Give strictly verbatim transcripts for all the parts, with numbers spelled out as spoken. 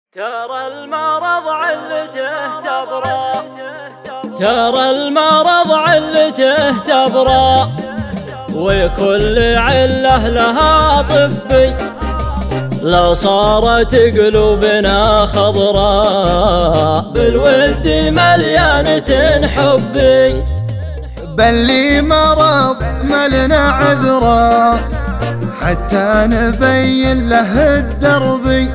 ترى المرض علته تبرى ترى المرض علته تبرى وكل عله لها طبي. لو صارت قلوبنا خضراء بالود مليانة حبي، بل لي مرض ملنا عذرا حتى نبين له الدربي،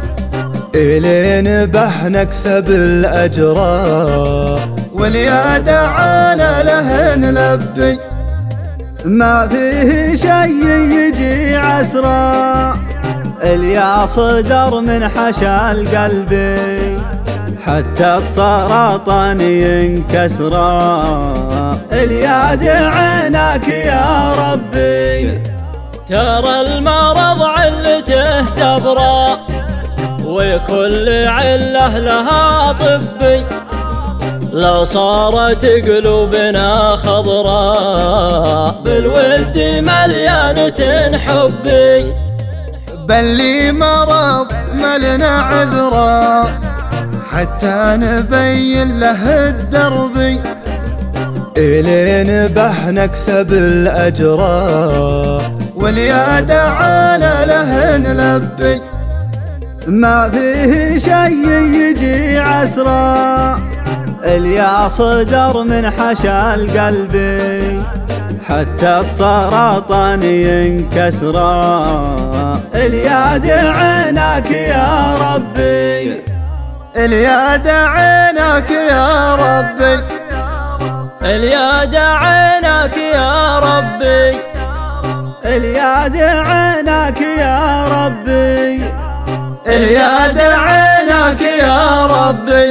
إلين به نكسب الأجراء واليا دعانا له نلبي. ما فيه شي يجي عسرا اليا صدر من حشا القلب، حتى السرطان ينكسرا اليا دعيناك يا ربي. ترى المرض علته تبرى وكل عله لها طبي. لو صارت قلوبنا خضراء بالود مليانة حبي، بل لي مرض ملنا عذرا حتى نبين له الدربي، إلين به نكسب الأجراء واليا دعانا له نلبي. ما فيه شي يجي عسرا اليا صدر من حشا القلب، حتى السرطان ينكسرا اليا دعيناك يا ربي. اليا دعيناك يا ربي، اليا دعيناك يا ربي، اليا دعيناك يا ربي، اليا دعيناك يا ربي.